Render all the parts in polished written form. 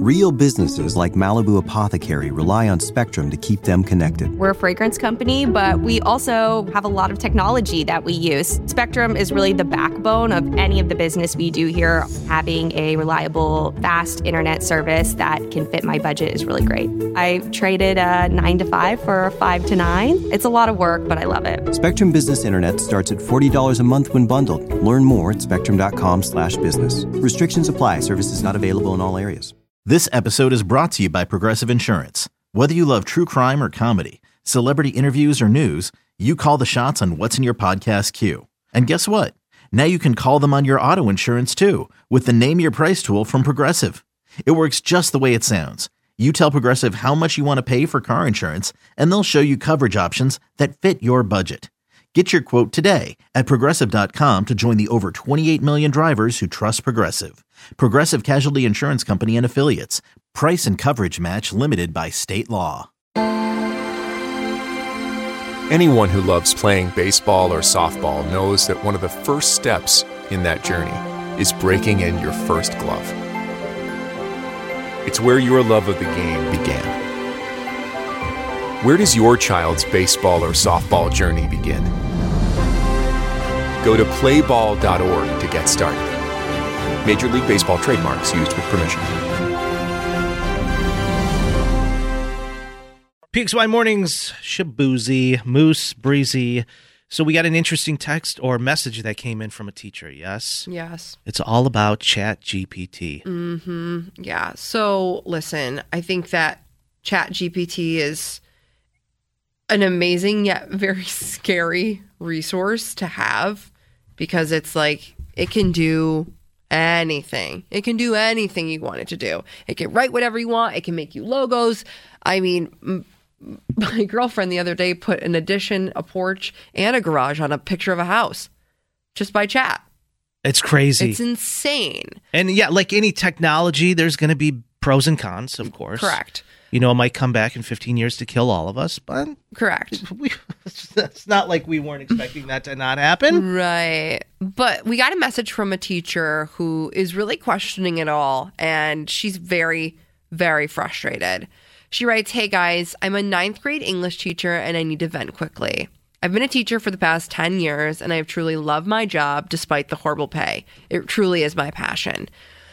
Real businesses like Malibu Apothecary rely on Spectrum to keep them connected. We're a fragrance company, but we also have a lot of technology that we use. Spectrum is really the backbone of any of the business we do here. Having a reliable, fast internet service that can fit my budget is really great. I traded a 9 to 5 for a 5 to 9. It's a lot of work, but I love it. Spectrum Business Internet starts at $40 a month when bundled. Learn more at spectrum.com/business. Restrictions apply. Services not available in all areas. This episode is brought to you by Progressive Insurance. Whether you love true crime or comedy, celebrity interviews or news, you call the shots on what's in your podcast queue. And guess what? Now you can call them on your auto insurance too with the Name Your Price tool from Progressive. It works just the way it sounds. You tell Progressive how much you want to pay for car insurance, and they'll show you coverage options that fit your budget. Get your quote today at Progressive.com to join the over 28 million drivers who trust Progressive. Progressive Casualty Insurance Company and Affiliates. Price and coverage match limited by state law. Anyone who loves playing baseball or softball knows that one of the first steps in that journey is breaking in your first glove. It's where your love of the game began. Where does your child's baseball or softball journey begin? Go to playball.org to get started. Major League Baseball trademarks used with permission. PXY Mornings, Shabuzi, Moose, Breezy. So we got an interesting text or message that came in from a teacher, yes? Yes. It's all about ChatGPT. Mm-hmm. Yeah. So listen, I think that ChatGPT is an amazing yet very scary resource to have because it's like it can do anything. It can do anything you want it to do. It can write whatever you want. It can make you logos. I mean, my girlfriend the other day put an addition, a porch, and a garage on a picture of a house just by chat. It's crazy. It's insane. And yeah, like any technology, there's going to be pros and cons, of course. Correct. You know, it might come back in 15 years to kill all of us, but correct. It's not like we weren't expecting that to not happen. Right. But we got a message from a teacher who is really questioning it all, and she's very, very frustrated. She writes, "Hey guys, I'm a 9th grade English teacher and I need to vent quickly. I've been a teacher for the past 10 years and I've truly loved my job despite the horrible pay. It truly is my passion.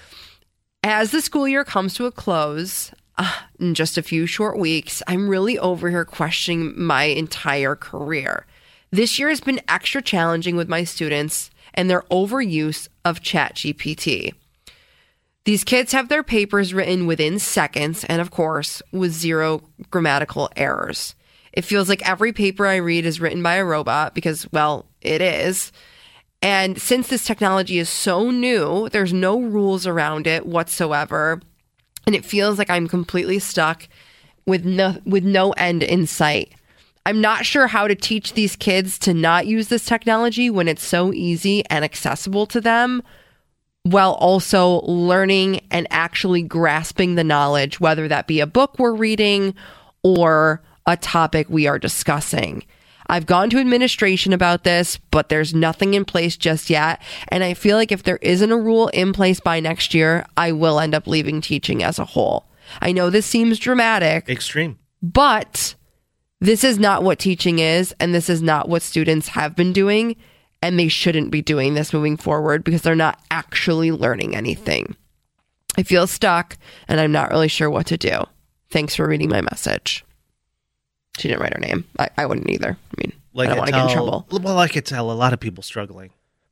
As the school year comes to a close, in just a few short weeks, I'm really over here questioning my entire career. This year has been extra challenging with my students and their overuse of ChatGPT. These kids have their papers written within seconds and, of course, with zero grammatical errors. It feels like every paper I read is written by a robot because, well, it is. And since this technology is so new, there's no rules around it whatsoever. And it feels like I'm completely stuck with no end in sight. I'm not sure how to teach these kids to not use this technology when it's so easy and accessible to them, while also learning and actually grasping the knowledge, whether that be a book we're reading or a topic we are discussing. I've gone to administration about this, but there's nothing in place just yet. And I feel like if there isn't a rule in place by next year, I will end up leaving teaching as a whole. I know this seems dramatic. Extreme. But this is not what teaching is, and this is not what students have been doing. And they shouldn't be doing this moving forward because they're not actually learning anything. I feel stuck, and I'm not really sure what to do. Thanks for reading my message." She didn't write her name. I wouldn't either. I mean, I don't want to get in trouble. Well, I could tell a lot of people struggling.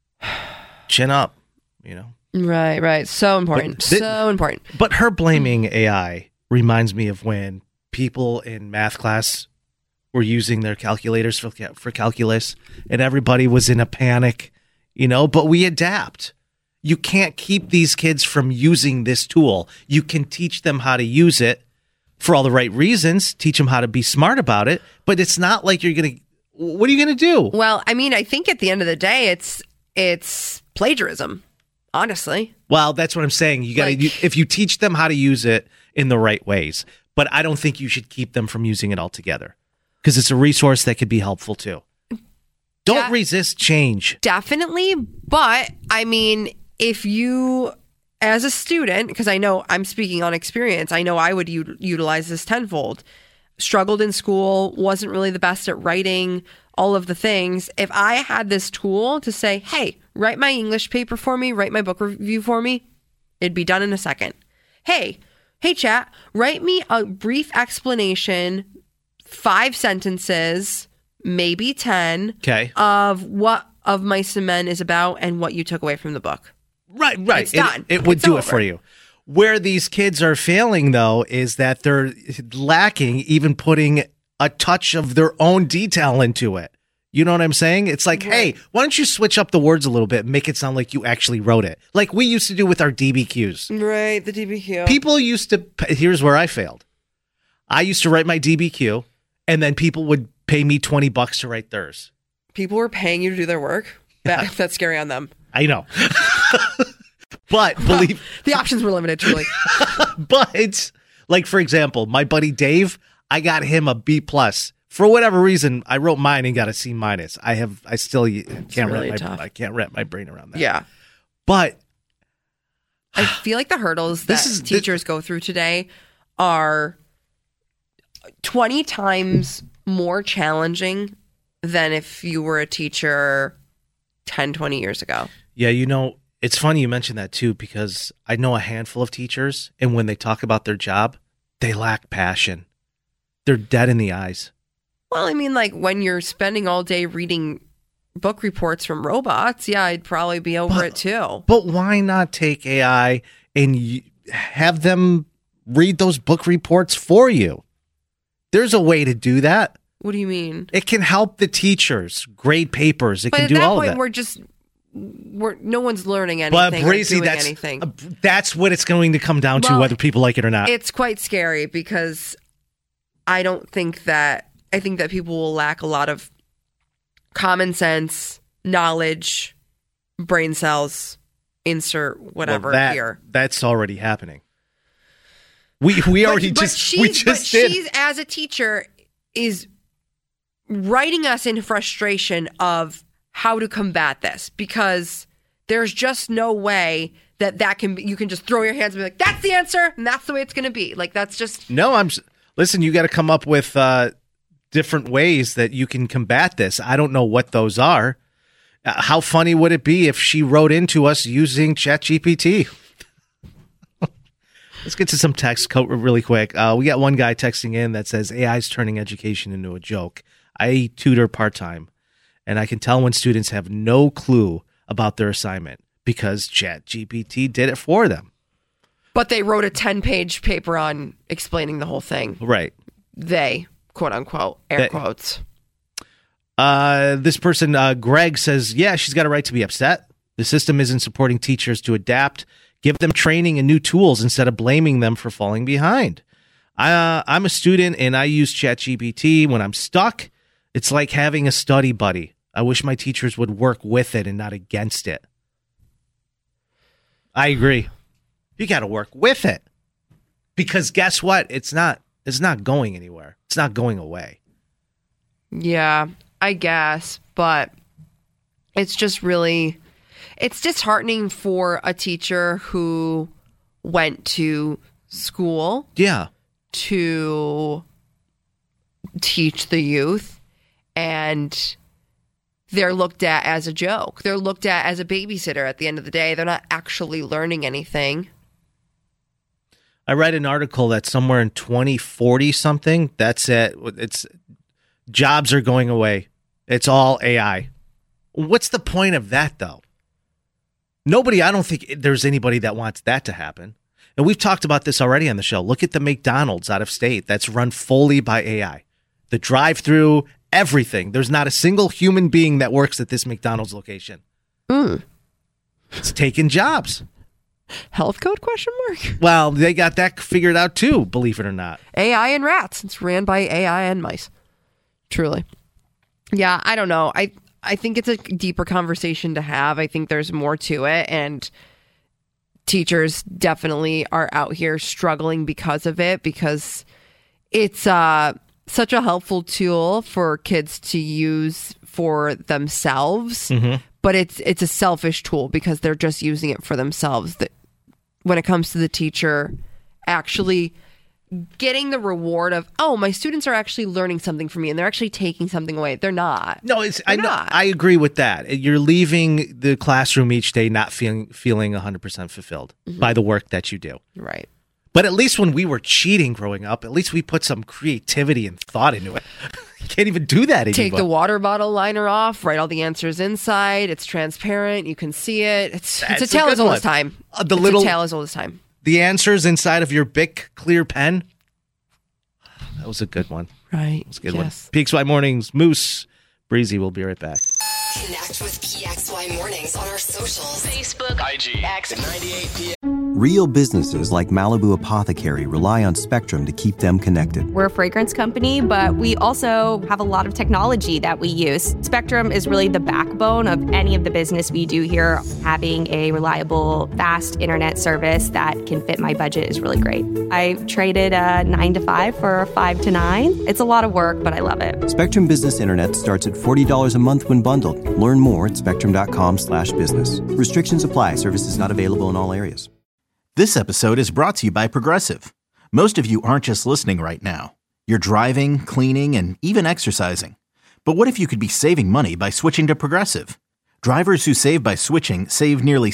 Chin up, you know. Right. So important. So important. But her blaming AI reminds me of when people in math class were using their calculators for calculus, and everybody was in a panic, you know, but we adapt. You can't keep these kids from using this tool. You can teach them how to use it for all the right reasons, teach them how to be smart about it, but it's not like what are you going to do? Well, I mean, I think at the end of the day, it's plagiarism, honestly. Well, that's what I'm saying. You got to, if you teach them how to use it in the right ways, but I don't think you should keep them from using it altogether because it's a resource that could be helpful too. Don't resist change. Definitely. But I mean, if you as a student, because I know I'm speaking on experience, I know I would utilize this tenfold. Struggled in school, wasn't really the best at writing, all of the things. If I had this tool to say, hey, write my English paper for me, write my book review for me, it'd be done in a second. Hey, chat, write me a brief explanation, 5 sentences, maybe 10, of what Of Mice and Men is about and what you took away from the book. Right. It's done. It would It's do over. it for you. Where these kids are failing, though, is that they're lacking even putting a touch of their own detail into it. You know what I'm saying? It's like, hey, why don't you switch up the words a little bit and make it sound like you actually wrote it? Like we used to do with our DBQs. Right, the DBQ. People used to, here's where I failed. I used to write my DBQ, and then people would pay me $20 to write theirs. People were paying you to do their work? That's scary on them. I know. But believe the options were limited, truly. But like, for example, my buddy Dave, I got him a B+. For whatever reason, I wrote mine and got a C-. I still can't really wrap tough. I can't wrap my brain around that. Yeah. But I feel like the hurdles that teachers go through today are 20 times more challenging than if you were a teacher 10, 20 years ago. yeah, it's funny you mentioned that too, because I know a handful of teachers, and when they talk about their job, they lack passion. They're dead in the eyes. Well, I mean, like when you're spending all day reading book reports from robots, yeah, I'd probably be over it too. But why not take AI and have them read those book reports for you? There's a way to do that. What do you mean? It can help the teachers grade papers. It But can at do that all point, of that. no one's learning anything But or Brazy, doing anything. that's what it's going to come down to, Well, whether people like it or not. It's quite scary because I think that people will lack a lot of common sense, knowledge, brain cells, insert whatever here. That's already happening. We already just did. She's, as a teacher, is writing us in frustration of how to combat this, because there's just no way that can be, you can just throw your hands and be like, that's the answer and that's the way it's going to be. Like, that's just... No, listen, you got to come up with different ways that you can combat this. I don't know what those are. How funny would it be if she wrote into us using ChatGPT? Let's get to some text really quick. We got one guy texting in that says, AI is turning education into a joke. I tutor part-time, and I can tell when students have no clue about their assignment because ChatGPT did it for them. But they wrote a 10-page paper on explaining the whole thing. Right. They, quote unquote, air quotes. This person, Greg, says, yeah, she's got a right to be upset. The system isn't supporting teachers to adapt. Give them training and new tools instead of blaming them for falling behind. I'm a student and I use ChatGPT when I'm stuck. It's like having a study buddy. I wish my teachers would work with it and not against it. I agree. You got to work with it, because guess what? It's not going anywhere. It's not going away. Yeah, I guess, but it's just really, it's disheartening for a teacher who went to school to teach the youth, and they're looked at as a joke. They're looked at as a babysitter at the end of the day. They're not actually learning anything. I read an article that somewhere in 2040 something, that's it. It's jobs are going away. It's all AI. What's the point of that, though? I don't think there's anybody that wants that to happen. And we've talked about this already on the show. Look at the McDonald's out of state that's run fully by AI. The drive-through, everything. There's not a single human being that works at this McDonald's location. It's taking jobs. Health code ? Well, they got that figured out too, believe it or not. AI and rats. It's ran by AI and mice. Truly. Yeah, I don't know. I think it's a deeper conversation to have. I think there's more to it, and teachers definitely are out here struggling because of it, because it's such a helpful tool for kids to use for themselves. But it's a selfish tool because they're just using it for themselves. when it comes to the teacher actually getting the reward of, oh, my students are actually learning something from me and they're actually taking something away. They're not. No, I agree with that. You're leaving the classroom each day not feeling 100% fulfilled by the work that you do. Right. But at least when we were cheating growing up, at least we put some creativity and thought into it. You can't even do that anymore. Take the water bottle liner off, write all the answers inside. It's transparent. You can see it. It's a tale as old as time. It's a tale as old as time. The answers inside of your Bic clear pen. That was a good one. Right. That was a good one. PXY Mornings, Moose, Breezy. We'll be right back. Connect with PXY Mornings on our socials. Facebook, IG, X, 98P. Real businesses like Malibu Apothecary rely on Spectrum to keep them connected. We're a fragrance company, but we also have a lot of technology that we use. Spectrum is really the backbone of any of the business we do here. Having a reliable, fast internet service that can fit my budget is really great. I traded a 9 to 5 for a 5 to 9. It's a lot of work, but I love it. Spectrum Business Internet starts at $40 a month when bundled. Learn more at spectrum.com/business. Restrictions apply. Services not available in all areas. This episode is brought to you by Progressive. Most of you aren't just listening right now. You're driving, cleaning, and even exercising. But what if you could be saving money by switching to Progressive? Drivers who save by switching save nearly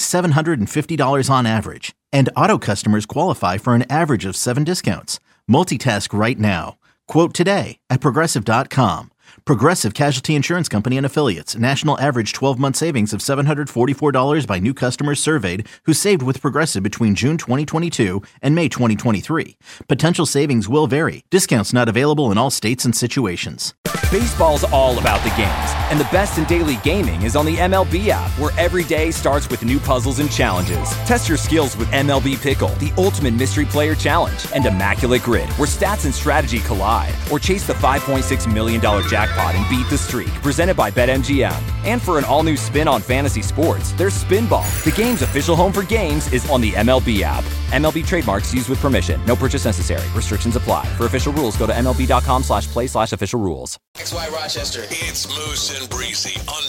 $750 on average. And auto customers qualify for an average of 7 discounts. Multitask right now. Quote today at Progressive.com. Progressive Casualty Insurance Company and Affiliates. National average 12-month savings of $744 by new customers surveyed who saved with Progressive between June 2022 and May 2023. Potential savings will vary. Discounts not available in all states and situations. Baseball's all about the games, and the best in daily gaming is on the MLB app, where every day starts with new puzzles and challenges. Test your skills with MLB Pickle, the ultimate mystery player challenge, and Immaculate Grid, where stats and strategy collide. Or chase the $5.6 million jackpot and beat the streak, presented by BetMGM. And for an all-new spin on fantasy sports, there's Spinball. The game's official home for games is on the MLB app. MLB trademarks used with permission. No purchase necessary. Restrictions apply. For official rules, go to MLB.com/play/official rules. PXY Rochester. It's Moose and Breezy on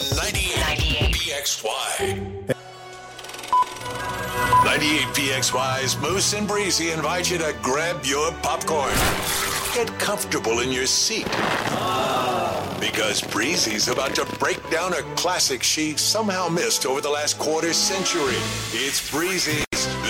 98 PXY. 98 PXY's Moose and Breezy invite you to grab your popcorn. Get comfortable in your seat. Because Breezy's about to break down a classic she somehow missed over the last quarter century. It's Breezy's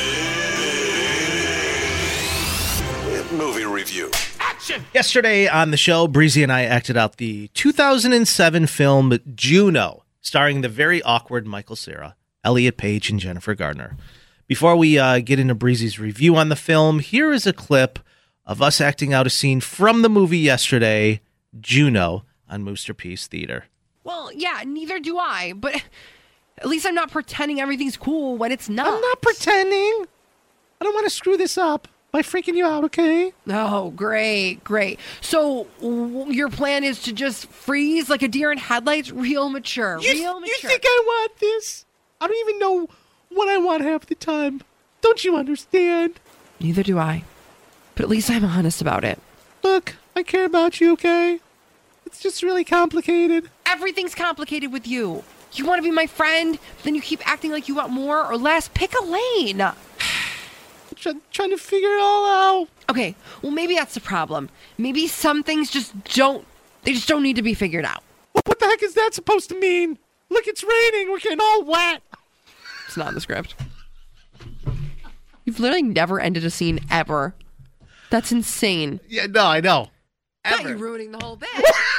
Movie Review. Action! Yesterday on the show, Breezy and I acted out the 2007 film Juno, starring the very awkward Michael Cera, Elliot Page, and Jennifer Gardner. Before we get into Breezy's review on the film, here is a clip of us acting out a scene from the movie yesterday, Juno, on Moosterpiece Theater. Well, yeah, neither do I, but at least I'm not pretending everything's cool when it's not. I'm not pretending. I don't want to screw this up by freaking you out, okay? Oh, great. So your plan is to just freeze like a deer in headlights? Real mature. You think I want this? I don't even know what I want half the time. Don't you understand? Neither do I. But at least I'm honest about it. Look, I care about you, okay? It's just really complicated. Everything's complicated with you. You want to be my friend, then you keep acting like you want more or less. Pick a lane. Trying to figure it all out. Okay, well, maybe that's the problem. Maybe some things just don't need to be figured out. What the heck is that supposed to mean? Look, it's raining. We're getting all wet. It's not in the script. You've literally never ended a scene ever. That's insane. Yeah, no, I know. Now you're ruining the whole bit.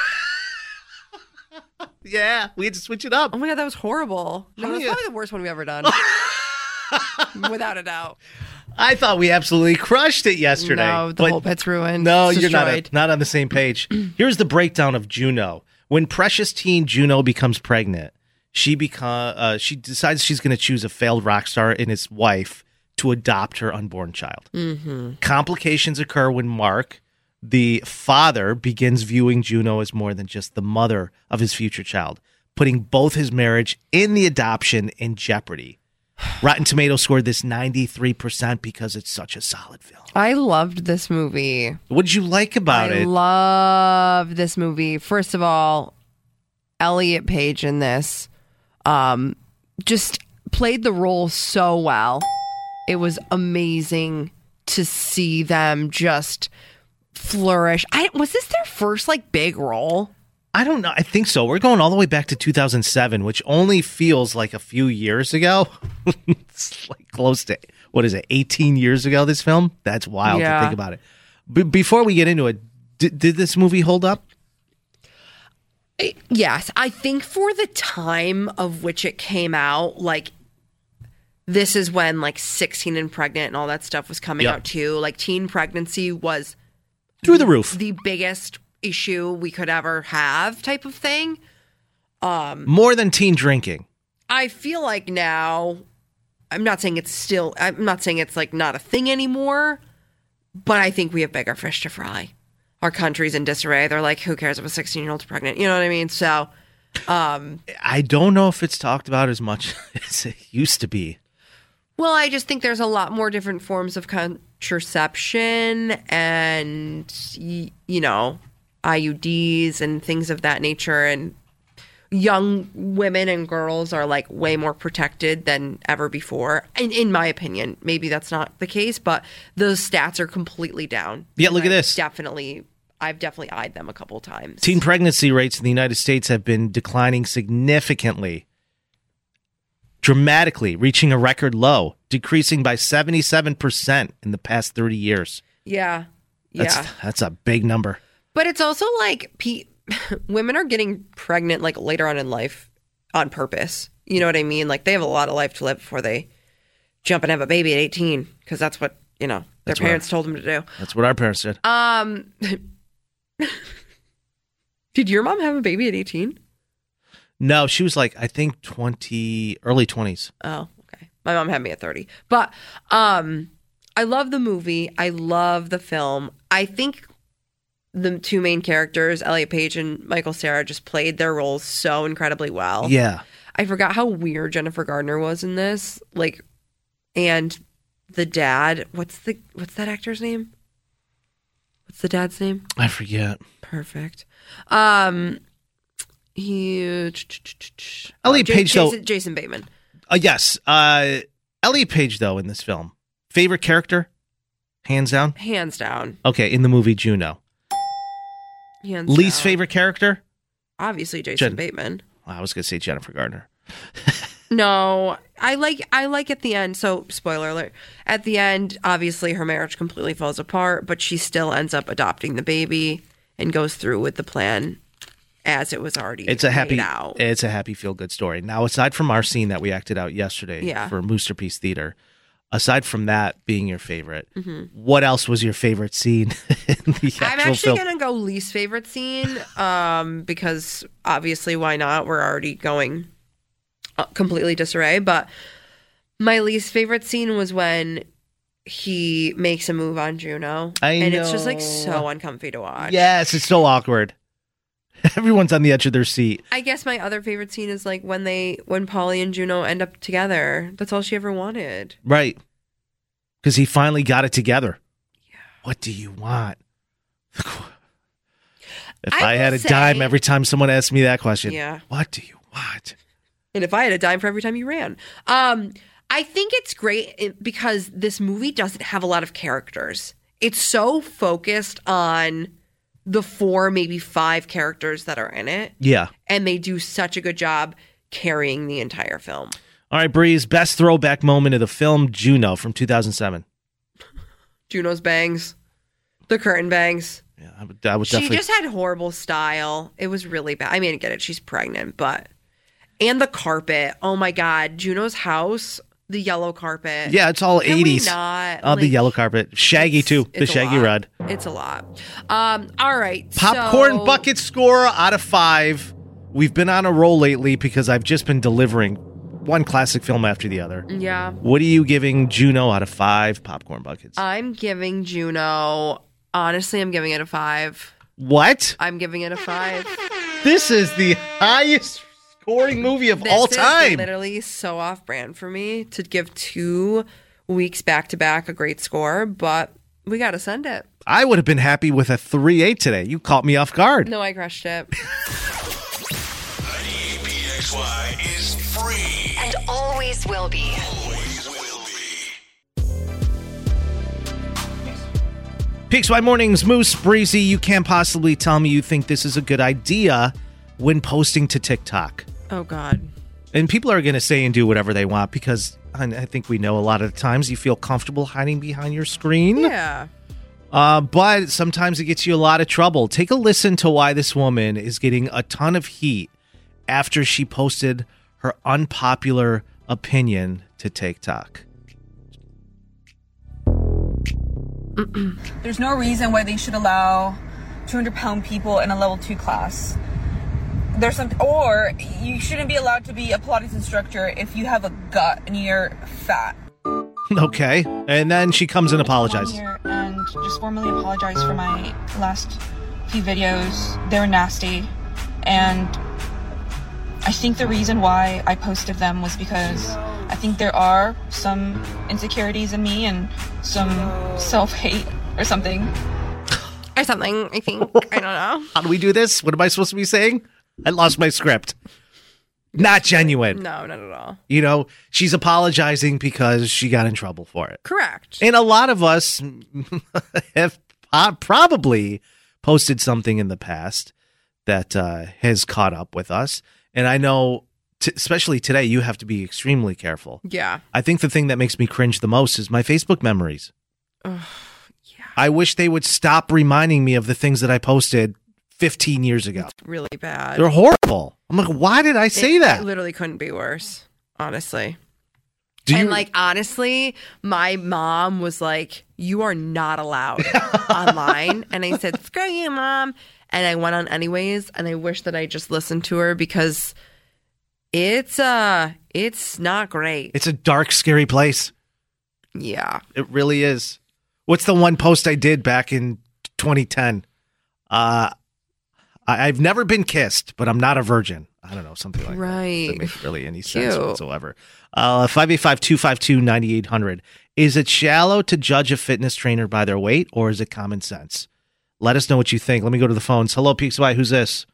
Yeah, we had to switch it up. Oh my God, that was horrible. No, that's probably the worst one we've ever done. Without a doubt. I thought we absolutely crushed it yesterday. No, the whole bit's ruined. No, it's you're destroyed. not on the same page. Here's the breakdown of Juno. When precious teen Juno becomes pregnant, she decides she's going to choose a failed rock star and his wife to adopt her unborn child. Mm-hmm. Complications occur when Mark, the father, begins viewing Juno as more than just the mother of his future child, putting both his marriage and the adoption in jeopardy. Rotten Tomatoes scored this 93% because it's such a solid film. I loved this movie. What did you like about it? I loved this movie. First of all, Elliot Page in this just played the role so well. it was amazing to see them just flourish. Was this their first like big role? I don't know. I think so. We're going all the way back to 2007, which only feels like a few years ago. It's like close to, 18 years ago, this film? That's wild to think about it. Before we get into it, did this movie hold up? Yes. I think for the time of which it came out, like, this is when, like, 16 and Pregnant and all that stuff was coming out, too. Like, teen pregnancy was through the roof. The biggest issue we could ever have type of thing. More than teen drinking. I feel like now, I'm not saying it's like not a thing anymore, but I think we have bigger fish to fry. Our country's in disarray. They're like, who cares if a 16-year-old's pregnant? You know what I mean? So, I don't know if it's talked about as much as it used to be. Well, I just think there's a lot more different forms of contraception and, you know, IUDs and things of that nature, and young women and girls are like way more protected than ever before. In my opinion, maybe that's not the case, but those stats are completely down. Yeah, look at this. I've definitely eyed them a couple of times. Teen pregnancy rates in the United States have been declining significantly, dramatically, reaching a record low, decreasing by 77% in the past 30 years. Yeah. That's a big number. But it's also like women are getting pregnant like later on in life on purpose. You know what I mean? Like they have a lot of life to live before they jump and have a baby at 18 because that's what, you know, their parents told them to do. That's what our parents did. Did your mom have a baby at 18? No, she was like, I think early 20s. Oh, okay. My mom had me at 30. But I love the movie. I love the film. I think the two main characters, Elliot Page and Michael Cera, just played their roles so incredibly well. Yeah. I forgot how weird Jennifer Gardner was in this. Like, and the dad, what's that actor's name? What's the dad's name? I forget. Perfect. Elliot Page, though. Jason Bateman. Yes. Elliot Page, though, in this film. Favorite character? Hands down? Hands down. Okay, in the movie Juno. Least favorite character? Obviously Jason Bateman. I was going to say Jennifer Gardner. No, I like at the end. So, spoiler alert. At the end, obviously her marriage completely falls apart, but she still ends up adopting the baby and goes through with the plan as it was already It's a happy feel-good story. Now, aside from our scene that we acted out yesterday for Moosterpiece Theater, aside from that being your favorite, what else was your favorite scene in the actual I'm actually film? going to go least favorite scene because obviously why not? We're already going completely disarray. But my least favorite scene was when he makes a move on Juno. And it's just like so uncomfy to watch. Yes, it's so awkward. Everyone's on the edge of their seat. I guess my other favorite scene is like when Polly and Juno end up together. That's all she ever wanted. Right. Because he finally got it together. Yeah. What do you want? If I had a dime every time someone asked me that question, what do you want? And if I had a dime for every time you ran. I think it's great because this movie doesn't have a lot of characters. It's so focused on the 4, maybe 5 characters that are in it. Yeah. And they do such a good job carrying the entire film. All right, Breeze, best throwback moment of the film, Juno from 2007. Juno's bangs. The curtain bangs. Yeah, I would definitely. She just had horrible style. It was really bad. I mean, I get it. She's pregnant, but. And the carpet. Oh my God. Juno's house. The yellow carpet. Yeah, it's all Can 80s. Not, the yellow carpet. Shaggy, too. The Shaggy Rod. It's a lot. All right. Popcorn bucket score out of 5. We've been on a roll lately because I've just been delivering one classic film after the other. Yeah. What are you giving Juno out of 5 popcorn buckets? I'm giving Juno, honestly, I'm giving it a 5. What? I'm giving it a 5. This is the highest scoring movie of all time. This is literally so off-brand for me to give 2 weeks back-to-back a great score, but we got to send it. I would have been happy with a 3.8 today. You caught me off guard. No, I crushed it. PXY is free. And always will be. PXY Mornings, Moose, Breezy, you can't possibly tell me you think this is a good idea when posting to TikTok. Oh, God. And people are going to say and do whatever they want because I think we know a lot of the times you feel comfortable hiding behind your screen. Yeah. But sometimes it gets you a lot of trouble. Take a listen to why this woman is getting a ton of heat after she posted her unpopular opinion to TikTok. There's no reason why they should allow 200-pound people in a level 2 class. Or you shouldn't be allowed to be a Pilates instructor if you have a gut and you're fat. Okay, and then she comes and apologizes. Here and just formally apologize for my last few videos. They were nasty, and I think the reason why I posted them was because I think there are some insecurities in me and some self-hate or something. Or something, I think. I don't know. How do we do this? What am I supposed to be saying? I lost my script. Not genuine. No, not at all. You know, she's apologizing because she got in trouble for it. Correct. And a lot of us have probably posted something in the past that has caught up with us. And I know, especially today, you have to be extremely careful. Yeah. I think the thing that makes me cringe the most is my Facebook memories. Yeah. I wish they would stop reminding me of the things that I posted 15 years ago. It's really bad. They're horrible. I'm like, why did I say that? It literally couldn't be worse, honestly. And honestly, my mom was like, you are not allowed online. And I said, screw you, Mom. And I went on anyways. And I wish that I just listened to her because it's not great. It's a dark, scary place. Yeah. It really is. What's the one post I did back in 2010? I've never been kissed, but I'm not a virgin. I don't know, something like that. Doesn't make really any sense whatsoever. 585-252-9800. Is it shallow to judge a fitness trainer by their weight, or is it common sense? Let us know what you think. Let me go to the phones. Hello, PXY. Who's this?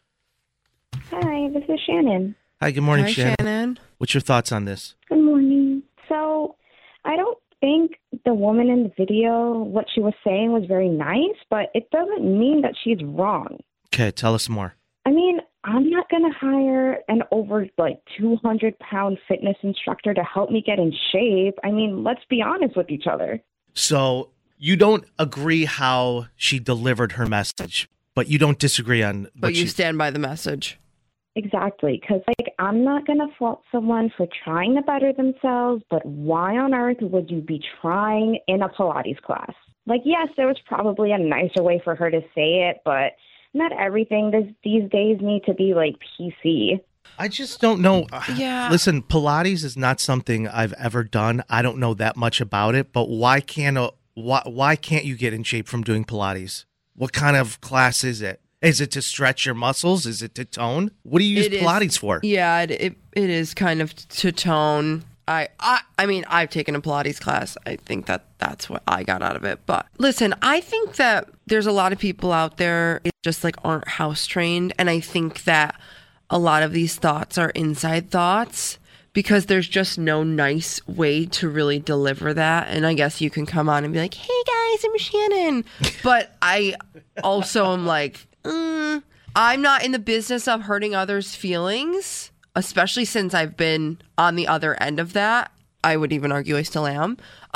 Hi, this is Shannon. Hi, good morning, Hi, Shannon. What's your thoughts on this? Good morning. So, I don't think the woman in the video, what she was saying was very nice, but it doesn't mean that she's wrong. Okay, tell us more. I mean, I'm not going to hire an over 200-pound fitness instructor to help me get in shape. I mean, let's be honest with each other. So you don't agree how she delivered her message, but you don't disagree on... But you stand by the message. Exactly, because I'm not going to fault someone for trying to better themselves, but why on earth would you be trying in a Pilates class? Yes, there was probably a nicer way for her to say it, but... not everything these days need to be PC. I just don't know. Yeah. Listen, Pilates is not something I've ever done. I don't know that much about it, but why can't you get in shape from doing Pilates? What kind of class is it? Is it to stretch your muscles? Is it to tone? What do you use Pilates for? Yeah, it is kind of to tone. I mean, I've taken a Pilates class. I think that's what I got out of it. But listen, I think that there's a lot of people out there just aren't house trained. And I think that a lot of these thoughts are inside thoughts because there's just no nice way to really deliver that. And I guess you can come on and be like, hey guys, I'm Shannon. But I also am I'm not in the business of hurting others' feelings. Especially since I've been on the other end of that. I would even argue I still am.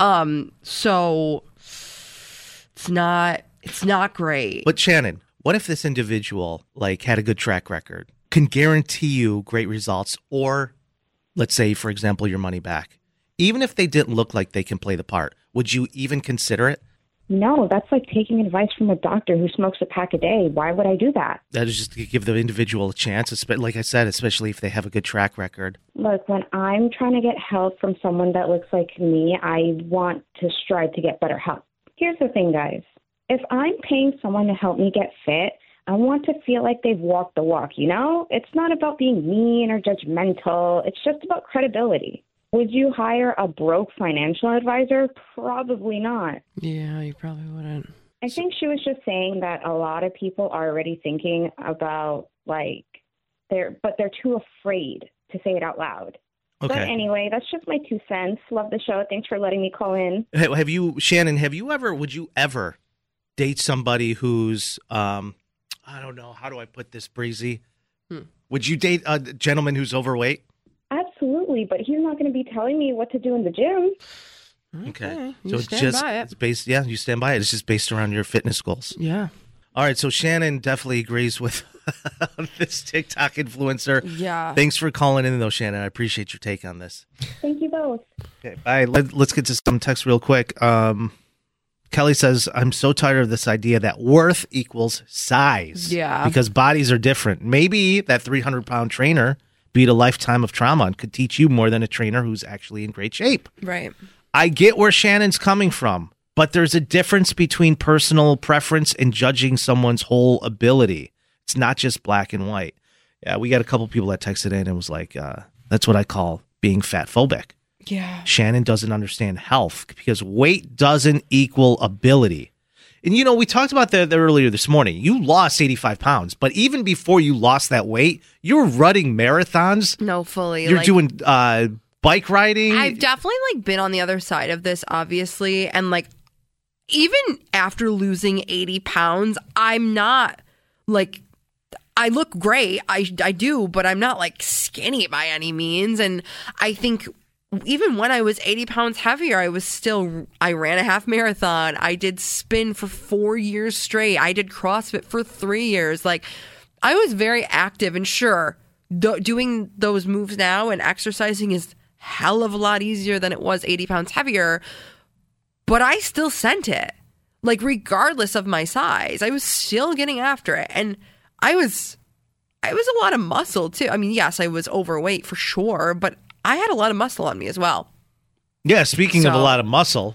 So it's not great. But Shannon, what if this individual had a good track record, can guarantee you great results, or let's say, for example, your money back? Even if they didn't look like they can play the part, would you even consider it? No, that's like taking advice from a doctor who smokes a pack a day. Why would I do that? That is just to give the individual a chance, like I said, especially if they have a good track record. Look, when I'm trying to get help from someone that looks like me, I want to strive to get better help. Here's the thing, guys. If I'm paying someone to help me get fit, I want to feel like they've walked the walk, you know? It's not about being mean or judgmental. It's just about credibility. Would you hire a broke financial advisor? Probably not. Yeah, you probably wouldn't. I think she was just saying that a lot of people are already thinking about they're too afraid to say it out loud. Okay. But anyway, that's just my 2 cents. Love the show. Thanks for letting me call in. Would you ever date somebody who's, I don't know, how do I put this, Breezy? Would you date a gentleman who's overweight? Absolutely, but he's not going to be telling me what to do in the gym. Okay. You stand by it. It's based, yeah, you stand by it. It's just based around your fitness goals. Yeah. All right, so Shannon definitely agrees with this TikTok influencer. Yeah. Thanks for calling in, though, Shannon. I appreciate your take on this. Thank you both. Okay, bye. Let's get to some text real quick. Kelly says, I'm so tired of this idea that worth equals size. Yeah. Because bodies are different. Maybe that 300-pound trainer beat a lifetime of trauma and could teach you more than a trainer who's actually in great shape. Right. I get where Shannon's coming from, but there's a difference between personal preference and judging someone's whole ability. It's not just black and white. Yeah, we got a couple people that texted in and was like, that's what I call being fat phobic. Yeah. Shannon doesn't understand health because weight doesn't equal ability. And, you know, we talked about that earlier this morning. You lost 85 pounds, but even before you lost that weight, you were running marathons. No, fully. You're doing bike riding. I've definitely been on the other side of this, obviously. And even after losing 80 pounds, I'm not I look great. I do, but I'm not skinny by any means. And I think even when I was 80 pounds heavier, I ran a half marathon. I did spin for 4 years straight. I did CrossFit for 3 years. I was very active, and sure, doing those moves now and exercising is hell of a lot easier than it was 80 pounds heavier, but I still sent it. Regardless of my size, I was still getting after it. And I was a lot of muscle too. I mean, yes, I was overweight for sure, but I had a lot of muscle on me as well. Yeah, speaking of a lot of muscle,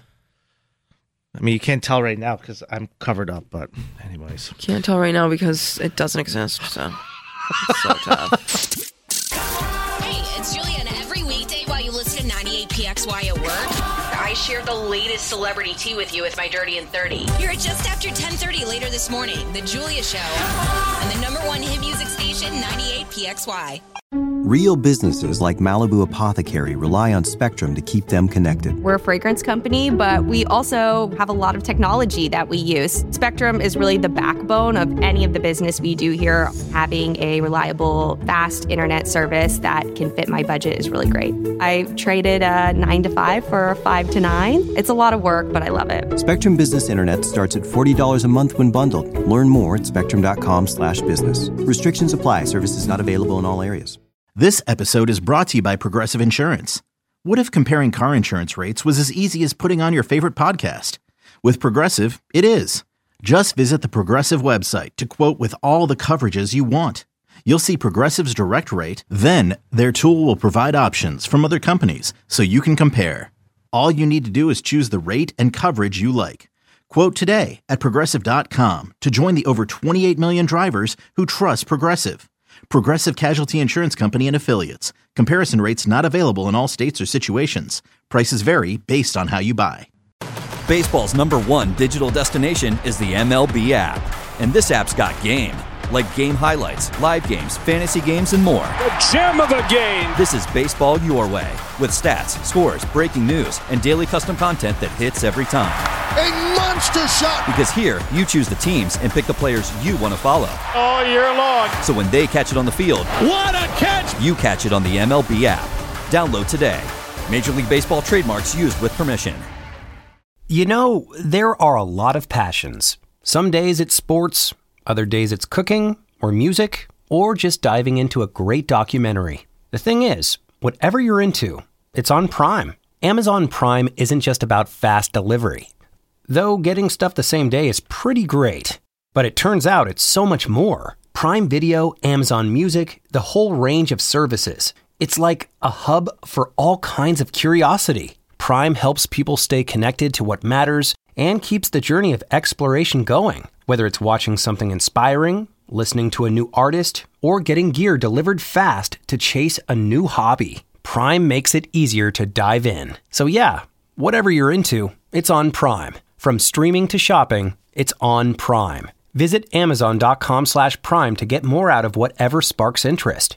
I mean, you can't tell right now because I'm covered up, but anyways. Can't tell right now because it doesn't exist, so it's so tough. Hey, it's Julia, and every weekday while you listen to 98PXY at work, I share the latest celebrity tea with you with my Dirty and 30. Here at just after 10:30 later this morning, The Julia Show, and the number one hit music station, 98PXY. Real businesses like Malibu Apothecary rely on Spectrum to keep them connected. We're a fragrance company, but we also have a lot of technology that we use. Spectrum is really the backbone of any of the business we do here. Having a reliable, fast internet service that can fit my budget is really great. I traded a 9 to 5 for a 5 to 9. It's a lot of work, but I love it. Spectrum Business Internet starts at $40 a month when bundled. Learn more at spectrum.com/business. Restrictions apply. Services not available in all areas. This episode is brought to you by Progressive Insurance. What if comparing car insurance rates was as easy as putting on your favorite podcast? With Progressive, it is. Just visit the Progressive website to quote with all the coverages you want. You'll see Progressive's direct rate, then their tool will provide options from other companies so you can compare. All you need to do is choose the rate and coverage you like. Quote today at Progressive.com to join the over 28 million drivers who trust Progressive. Progressive Casualty Insurance Company and Affiliates. Comparison rates not available in all states or situations. Prices vary based on how you buy. Baseball's #1 digital destination is the MLB app. And this app's got game. Like game highlights, live games, fantasy games, and more. The gem of the game! This is baseball your way. With stats, scores, breaking news, and daily custom content that hits every time. A monster shot! Because here, you choose the teams and pick the players you want to follow. All year long. So when they catch it on the field, what a catch! You catch it on the MLB app. Download today. Major League Baseball trademarks used with permission. You know, there are a lot of passions. Some days it's sports, other days it's cooking, or music, or just diving into a great documentary. The thing is, whatever you're into, it's on Prime. Amazon Prime isn't just about fast delivery. Though getting stuff the same day is pretty great. But it turns out it's so much more. Prime Video, Amazon Music, the whole range of services. It's like a hub for all kinds of curiosity. Prime helps people stay connected to what matters and keeps the journey of exploration going. Whether it's watching something inspiring, listening to a new artist, or getting gear delivered fast to chase a new hobby, Prime makes it easier to dive in. So yeah, whatever you're into, it's on Prime. From streaming to shopping, it's on Prime. Visit Amazon.com/Prime to get more out of whatever sparks interest.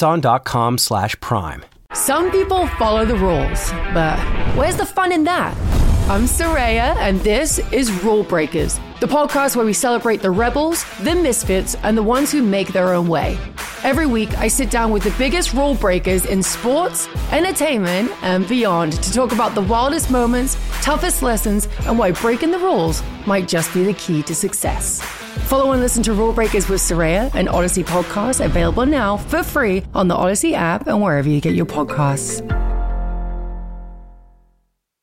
Amazon.com/Prime. Some people follow the rules, but where's the fun in that? I'm Soraya, and this is Rule Breakers, the podcast where we celebrate the rebels, the misfits, and the ones who make their own way. Every week, I sit down with the biggest rule breakers in sports, entertainment, and beyond to talk about the wildest moments, toughest lessons, and why breaking the rules might just be the key to success. Follow and listen to Rule Breakers with Soraya, an Odyssey podcast available now for free on the Odyssey app and wherever you get your podcasts.